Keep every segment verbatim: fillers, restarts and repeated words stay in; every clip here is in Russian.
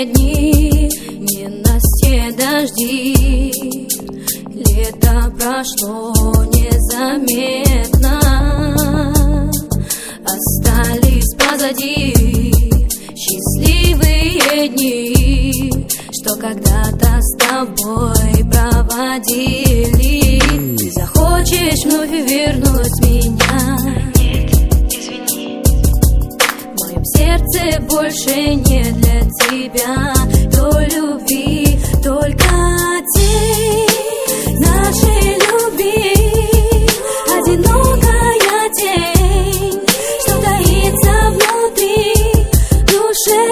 дни, ненастье дожди. Лето прошло незаметно, остались позади счастливые дни, что когда-то с тобой проводили. Ты захочешь вновь вернуть меня? Нет, извини. В моем сердце больше нет для тебя той любви, только тень нашей любви. Одинокая тень, что таится внутри душе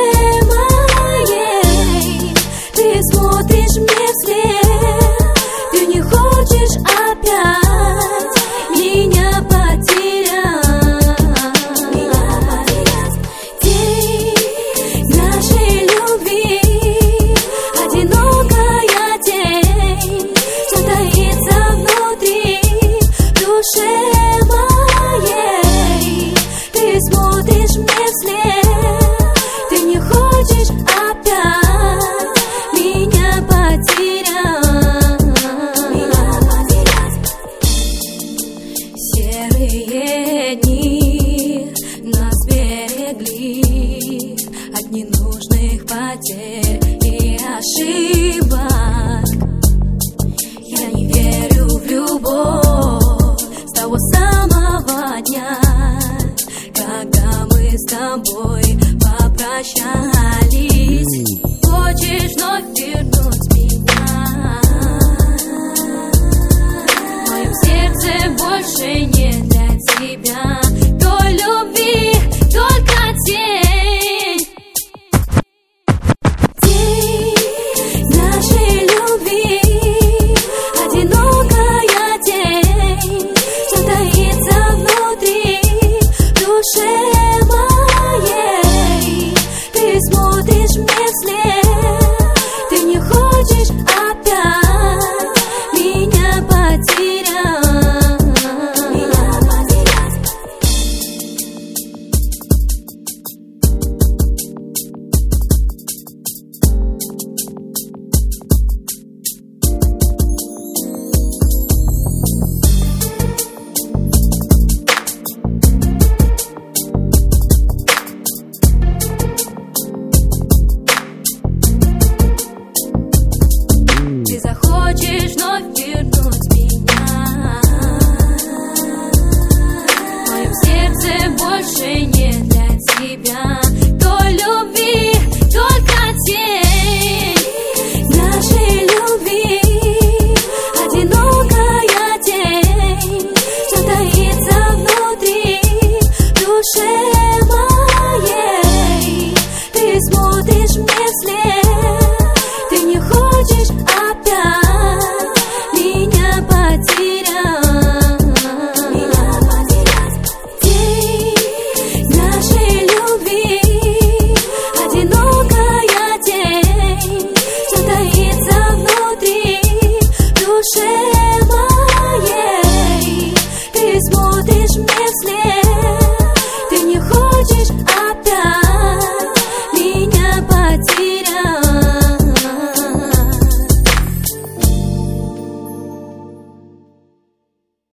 моей. Ты смотришь мне вслед, ты не хочешь опять меня потерять. Тень нашей любви, одинокая тень, что таится внутри душе моей. Ты смотришь мне вслед, ты не хочешь опять меня потерять. Серые дни нас берегли от ненужных потерь и ошибок. Я не верю в любовь с того самого дня, когда мы с тобой попрощались. Хочешь вновь вернуть меня? В моем сердце больше нет для тебя той любви, только тень. Тень нашей любви, одинокая тень, что таится внутри душе моей. Ты смотришь мне вслед, ты не хочешь опять меня потерять. Ты захочешь вновь вернуть меня? В моем сердце больше нет для тебя той любви, только тень нашей любви. Одинокая тень, что таится внутри душе